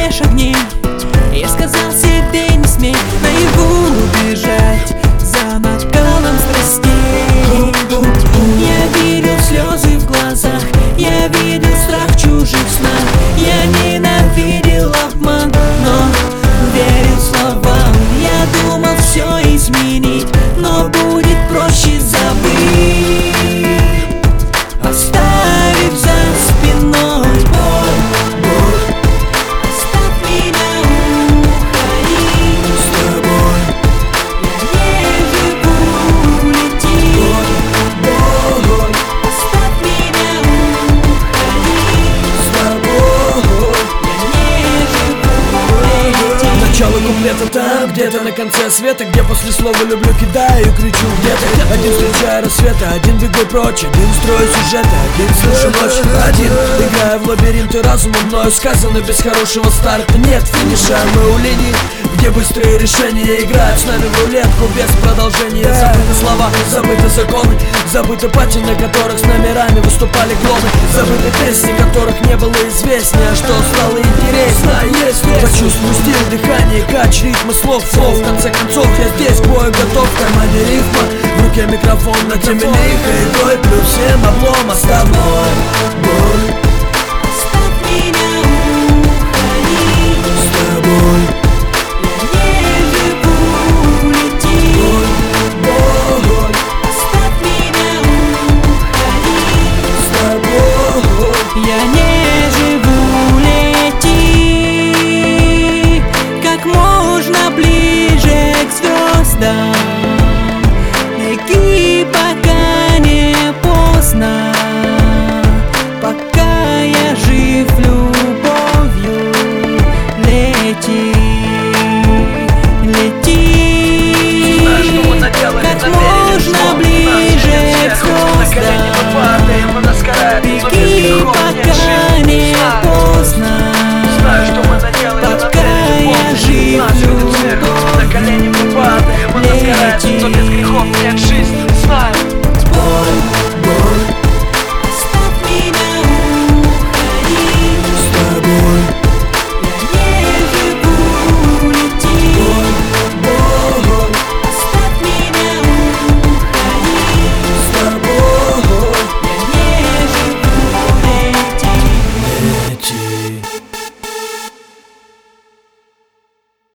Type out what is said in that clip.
лишь огни. Я сказал себе, не смей наяву убежать за накалом страстей. Я видел слезы в глазах, я видел страх в чужих снах. Я ненавидел обман, но верил словам. Я думал все изменить, но будет проще забыть, оставив за спиной боль. Оставь меня уходить с тобой. Я не живу, лети. Боль. Оставь меня уходить с тобой. Я не живу, лети. Начало куплета там, где-то на конце света, где после слова люблю кидаю и кричу где-то. Один встречаю рассвета, один бегу прочь, один строю сюжета, один слышу ночь, один играю в лабиринты разума, мною сказано без хорошего старта. Нет финиша, мы у линии, где быстрые решения играют с нами в рулетку без продолжения. Забыты слова, забыты законы, забыты пати, на которых с номерами выступали клоны. Забыты песни, которых не было известнее, а что стало интересно. Почувствуй стиль, дыхание, кач, ритмы слов. В конце концов я здесь, к бою готов. В кармане рифма, в руке микрофон, на теме лихо. Игрой плюс 7 облом, оставь боль.